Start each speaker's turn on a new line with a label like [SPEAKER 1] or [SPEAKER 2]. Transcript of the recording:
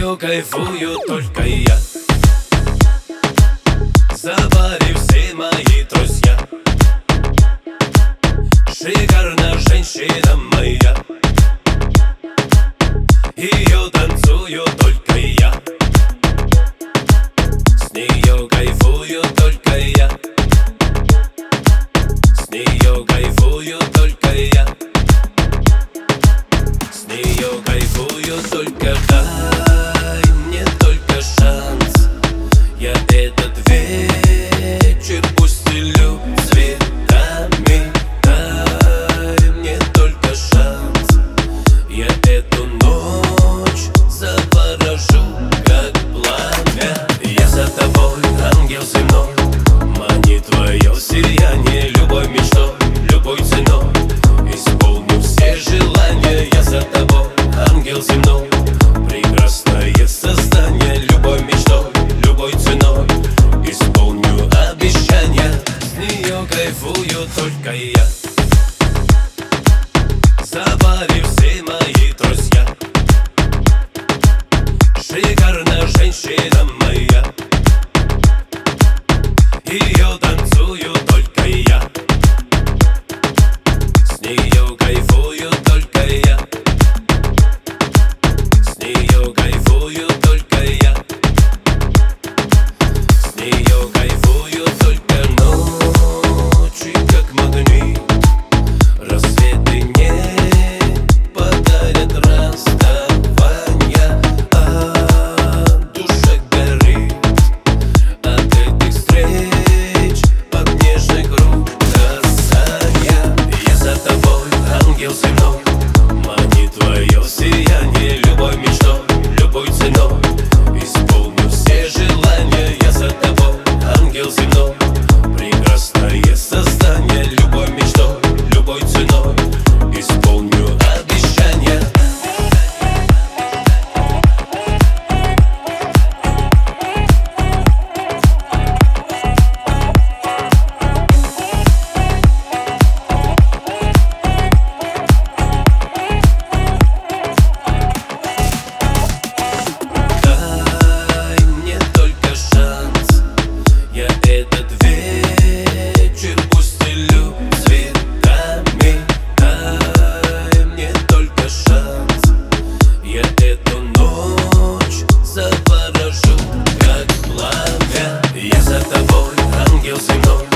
[SPEAKER 1] нее кайфую только я. Забыли все мои друзья. Шикарна женщина моя. Ее танцую только я. С нее кайфую только я. С нее кайфую только я. С нее кайфую только. Дай мне только шанс. Я этот вечер пустелю цветами. Дай мне только шанс. Я эту ночь заворожу, как пламя. Я за тобой, ангел земной. Манит твое сияние, любой мечтой, любой ценой. Исполню все желания. Я за тобой, ангел земной. Прекрасное создание, любой мечтой, любой ценой. Исполню обещания. С нее кайфую только я. Забыли все мои друзья. Шикарна женщина моя. Ее танцую только я. С нее кайфую только я. С нее кайфую только я. С нее кайфую только. Ночи как магнит. Рассветы не подарят расставания, а душа горит от этих встреч под нежных рук касания. Я за тобой, ангел земной. Манит твое сияние, любой мечтой, любой ценой. Исполню все желания. Я за тобой, ангел земной. Прекрасное создание, любой мечтой, любой ценой. Исполню обещания. Дай мне только шанс. Я этот вечер пустелю цветами. Дай мне только шанс. Я эту ночь заворожу, как пламя. Я за тобой, ангел земной.